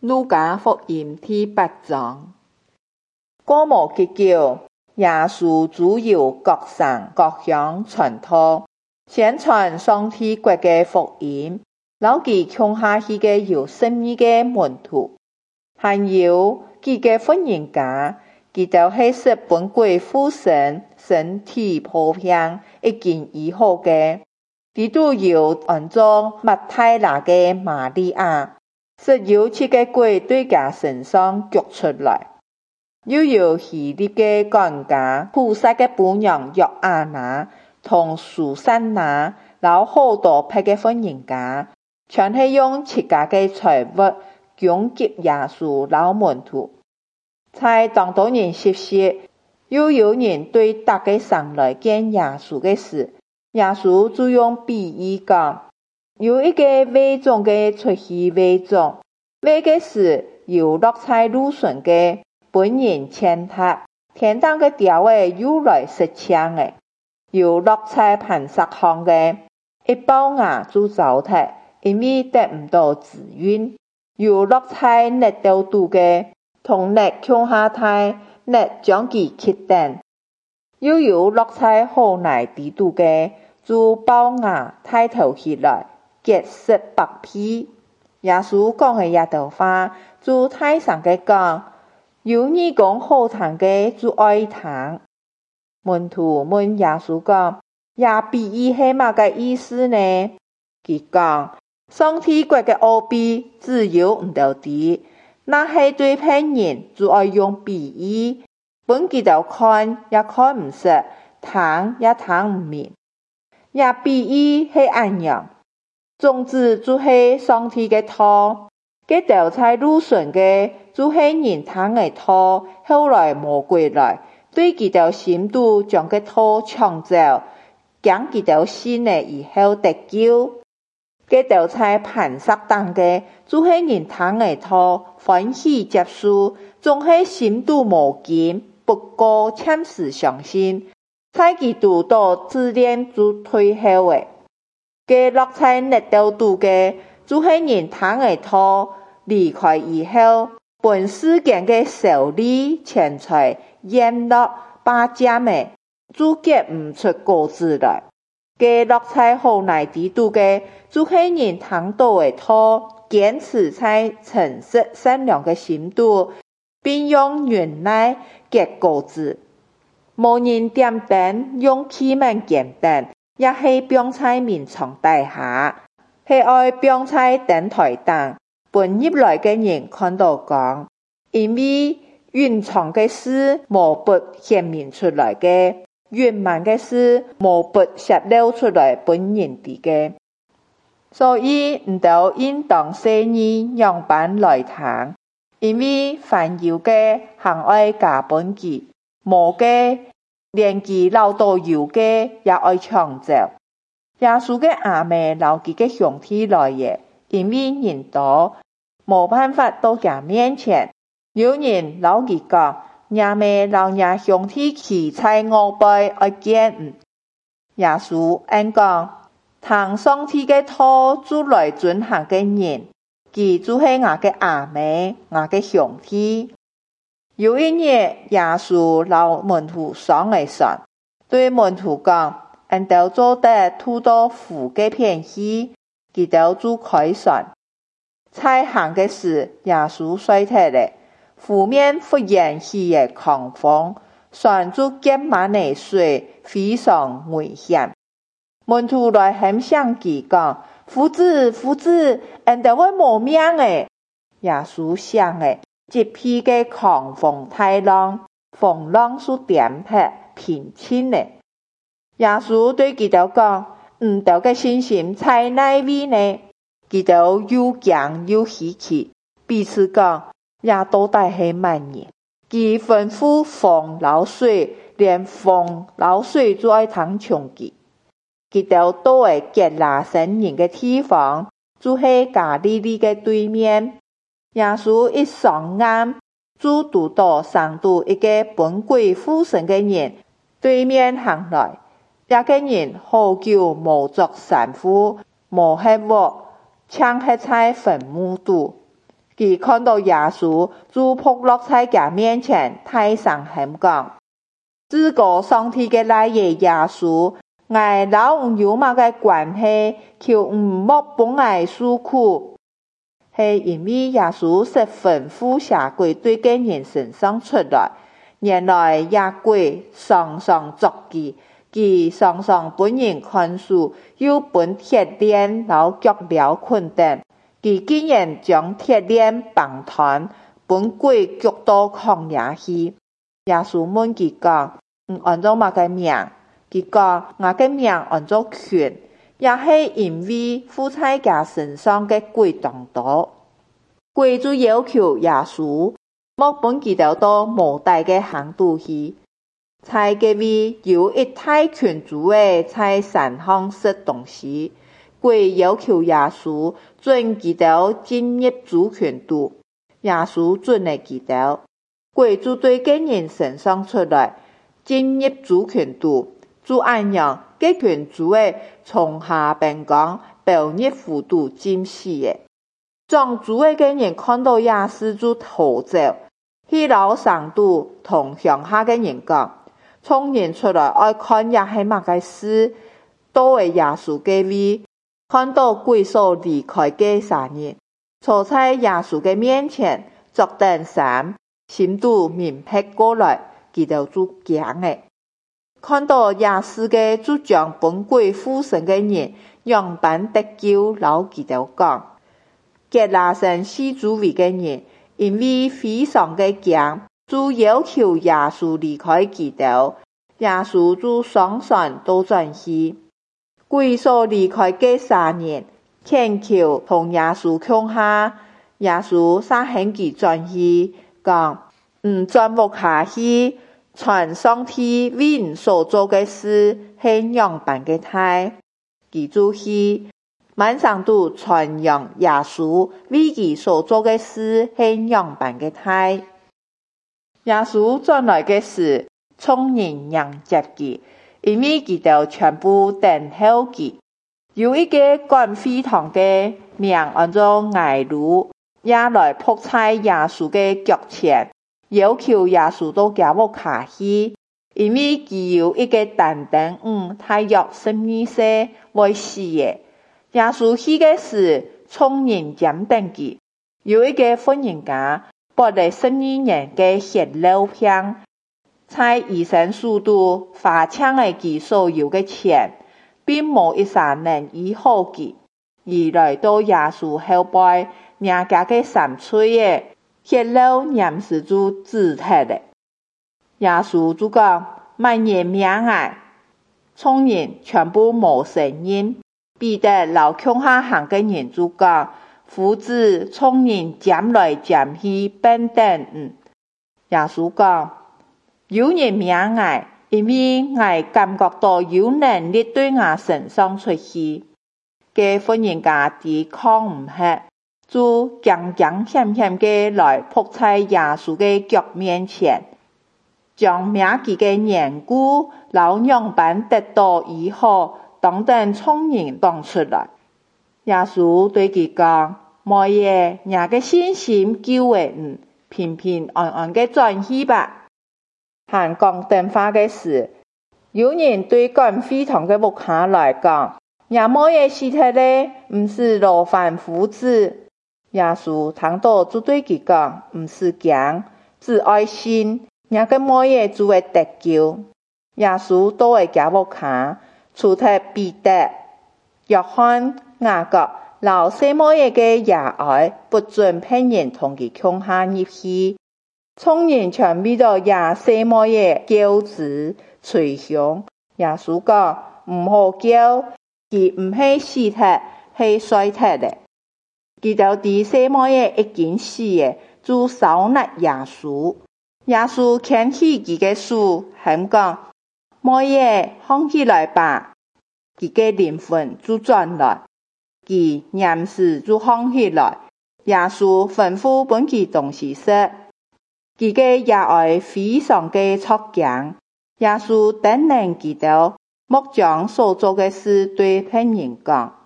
路加福音第8章。過無幾久，耶穌主要各省各鄉傳道，宣傳上帝國嘅福音，留其共下去嘅有12個門徒，還有幾個婦人家，佢哋係使本鬼附身、身體破病已經醫好嘅，佢都有按做抹大拉嘅瑪利亞，使有7個鬼對佢身上腳出來。又有希臘嘅管家菩撒嘅伴娘約阿娜同蘇珊娜，然後好多別嘅婦人家，全係用自家嘅財物供給耶穌老門徒。在當多人歇息，又有人對大家上來見耶穌嘅事，耶穌就用比喻講，有一個會眾嘅出去會眾，為嘅事有落在路順嘅本人踐踏，天堂嘅調位又來實槍嘅，有落在磐石上嘅，一爆牙就糟蹋，因為得唔到滋潤；有落在熱豆度嘅，同熱共下胎，熱將其吸等；又有落在好泥地度嘅，就爆牙抬頭起來，結實白皮。耶穌講嘅一道話，就大聲嘅講，有耳講好聽嘅就愛聽。門徒問耶穌講，也比喻係乜個意思呢？佢講，上帝國嘅奧秘只有唔到啲，那係對騙人就愛用比喻，本佢哋看也看唔實，聽也聽唔明。也比喻係按樣，種子就係上帝嘅道，佢掉在路順嘅就係人聽嘅道，後來魔鬼來對佢哋心度將個道搶走，將佢哋信了以後得救。佢掉在磐石當嘅就係人聽嘅道，歡喜接受，總係心度無堅，不過暫時相信，在佢讀到自戀就退後嘅。佢落在熱豆度嘅就係人聽嘅道，離開以後，本世間嘅受力、錢財、宴樂、霸佔嘅，就結唔出果子來。佢落在好泥地度嘅，就係人聽到嘅道，堅持在誠實善良嘅心度，並用忍耐結果子。無人點燈，用器皿檢燈，也係放在明窗底下，係愛放在燈台頂，本入來嘅人看到講，因為隱藏嘅事無不顯明出來嘅，隱瞞嘅事無不泄露出來本人哋嘅。所以唔到應當細意樣板來聽，因為凡有嘅行愛加本己，無嘅連其老多有嘅也愛搶走。耶穌嘅阿妹留佢嘅兄弟來也，因為人多，無辦法到佢面前。有人留佢講，阿妹留阿兄弟企在我背愛見。耶穌按講，聽上帝嘅道就來遵行嘅人，佢就係我嘅阿妹，我嘅兄弟。有一日，耶穌留門徒上嚟船，對門徒講，按到做得吐到湖嘅片溪，佢哋就開船。在行嘅時，耶穌衰退咧，湖面忽然起嘅狂風，船就結滿了水，非常危險。門徒來喊聲佢講，夫子，按到會冇命誒！耶穌想誒，一批嘅狂風大浪，風浪就點劈平靜咧。耶穌對佢哋講，唔到嘅信心在哪位呢？佢哋又驚又稀奇，彼此講，也到底係乜人？佢吩咐風流水，連風流水都愛聽從佢。佢哋到嘅結拿神人嘅地方，就係加利利嘅對面。耶穌一上岸，就讀到上度一個本鬼附身嘅人對面行來。一個人好久無作善事，無吃活，搶吃在墳墓度。 佢看到耶穌就仆落在佢面前，大聲喊講：至高上帝嘅來爺耶穌，我老有乜嘅關係，求莫幫我受苦。係因為耶穌十分呼下鬼對嘅人身上出來，原來野鬼常常作記，佢常常本人看書，又本鐵鏈撈腳鐐捆等，佢竟然將鐵鏈綁斷，本鬼腳到曠野去。耶穌問佢講：按照乜嘅名？佢講：我嘅名按照權，也係因為附在佢身上嘅鬼當多。鬼就要求耶穌莫本佢哋到無大嘅巷度去，在嗰位有一大群主嘅在山上食東西。鬼要求耶穌准佢哋進入主群度，耶穌准了佢哋。鬼就對嗰人身上出來，進入主群度，就按樣嗰群主嘅從下邊講，暴入虎度進死嘅。將主嘅嘅人看到耶穌就逃走，去到上度同鄉下嘅人講，從人出來愛看也係乜嘅事，到為耶穌嘅位，看到鬼所離開嘅三人，坐在耶穌嘅面前，作等三，心度明白過來，佢哋就驚嘅。看到耶穌嘅就將本鬼附身嘅人，樣板得救，老佢哋講。嘅拉神四周圍嘅人，因為非常嘅驚，就要求耶穌離開佢哋。耶穌就上船到轉去，鬼所離開嘅三人，懇求同耶穌共下。耶穌撒向佢轉去，講：轉屋下去，傳上帝為所做嘅事，係樣板嘅大，佢就去。滿上度傳揚耶穌為佢所做嘅事係樣板嘅大。耶穌轉來嘅時，眾人迎接佢，因為佢哋全部等候佢。有一個管會堂嘅名按照睚魯，也來仆在耶穌嘅腳前，要求耶穌到佢屋下去，因為佢有一個但等大約12歲會死嘅。耶穌去嘅時，眾人監等佢。有一個婦人家，撥了12年嘅血流片，在醫生處度花搶了佢所有嘅錢，並冇一啥能醫好佢。而來到耶穌後背，人家嘅3歲嘅血流臨時就止脫了。耶穌就講：乜嘢命啊？眾人全部冇聲音。彼得老窮下行嘅人就講：夫子，眾人漸來漸去，奔等。耶穌講：有人命我，因為我感覺到有能力對我身上出去。嘅婦人家抵抗唔起，就驚驚險險嘅來仆在耶穌嘅腳面前，將命佢嘅緣故，老樣板得到醫好。等等眾人講出來，耶穌對佢講：冇嘢，你嘅信心救了，平平安安嘅轉去吧。行講電話嘅時，有人對管會堂嘅牧下來講：也冇嘢事體咧，唔是勞煩夫子。耶穌聽到就對佢講：唔是驚，只愛信，你嘅冇嘢就會得救。耶穌都會教牧下。除咗彼得、約翰、雅各、老西摩耶嘅野愛，不准別人同佢共下入去。眾人全為到耶西摩耶叫子捶胸。耶穌講：唔好叫，佢唔係死體，係衰體嘅。佢就對西摩耶已經死嘅，就收納耶穌。耶穌牽起佢嘅手，喊講：摩耶，放起來吧。佢嘅靈魂就轉來，佢臨時就放起來。耶穌吩咐本佢東西食，佢嘅野愛非常嘅觸驚。耶穌等人記得，莫將所做嘅事對別人講。